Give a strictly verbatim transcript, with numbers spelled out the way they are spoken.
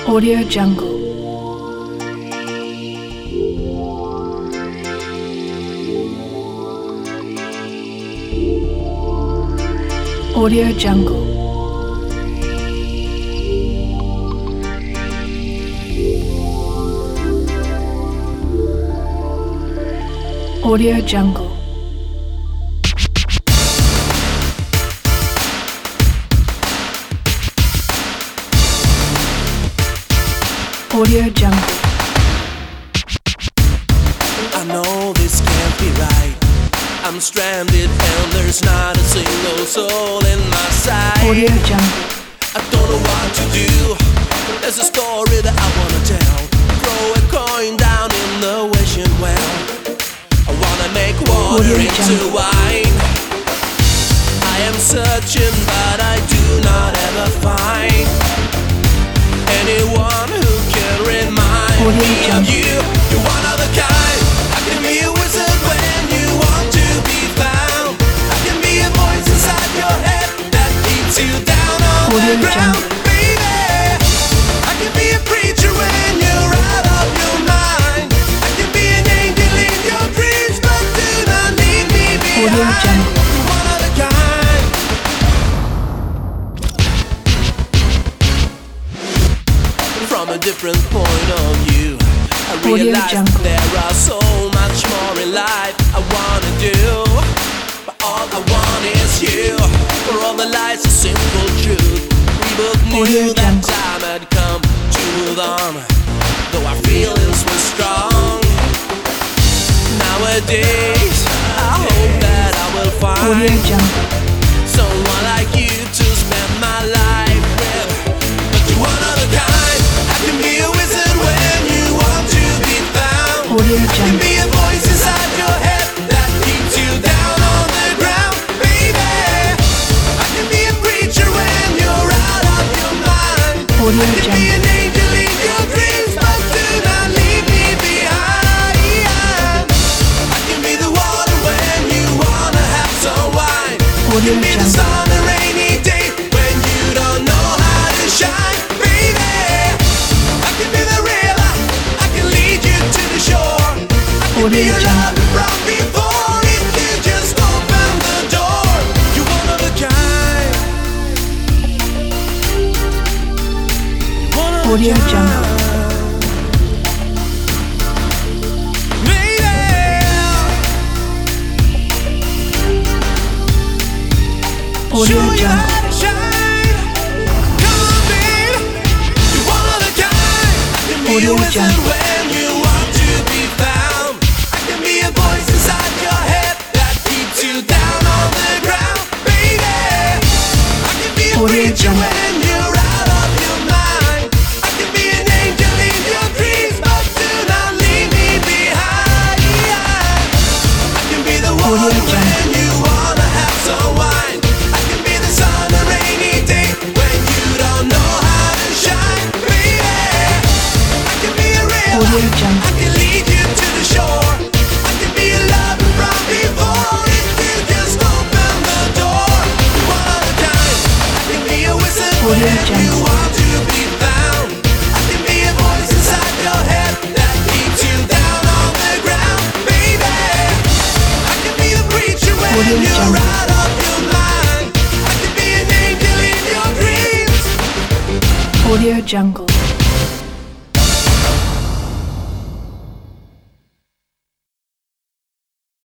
Audio Jungle. Audio Jungle. Audio Jungle. Audio Jungle. I know this can't be right. I'm stranded and there's not a single soul in my sight. Audio Jungle. I don't know what to do. There's a story that I wanna tell. Throw a coin down in the wishing well. I wanna make water Audio into Jungle. wine. I am searching but I do not ever find anyone who can remind Audio me Jungle. of you. You're one of a kind. I can be a wizard when you want to be found. I can be a voice inside your head that keeps you down on Audio the ground, Jungle. baby. I can be a preacher when you're out of your mind. I can be an angel in your dreams, but do not leave me behind. Audio Jungle. You're one of a kind. From a different point of view, I Audio realize Jungle. there are so much more in life I wanna do, but all I want is you. For all the lies, a simple truth. We both knew Audio that Jungle. time had come to move on, though our feelings were strong. Nowadays, I hope that I will Audio find Jungle. someone like you to spend my life with. But you're one of a kind. I can be a wizard when you want to be found. Audio I can Jungle. be a voice inside your head that keeps you down on the ground, baby. I can be a preacher when you're out of your mind. Audio I can be Jungle. an angel in your dreams, but do not leave me behind. I can be the water when you wanna have some wine. Audio Give me the Jungle. sun a rainy day when you don't know how to shine, baby. I can be the river, I can lead you to the shore. I can be Audio your Jungle. love from before if you just open the door. You're one of a kind. You're one of a Audio kind. Jungle. Baby. Audio Show you Jungle. how to shine. Come on, babe. You're one of a kind. I can be Audio a wizard Jungle. when you want to be found. I can be a voice inside your head that keeps you down on the ground, baby. I can be a Audio preacher Jungle. when you're out of your mind. I can be an angel in your dreams, but do not leave me behind. I can be the Audio water Jungle. when you wanna have some wine. I can be the sun a rainy day when you don't know how to shine, baby. I can be a river, Audio Jungle. I can lead you to the shore. I can be a lover from before if you just open the door. You're one of a kind. I can be a wizard Audio when you Jungle. want to be found. I can be a voice inside your head that keeps you down on the ground, baby. I can be a preacher when Audio you're Jungle. out of your mind. I can be an angel in your dreams. Audio Jungle.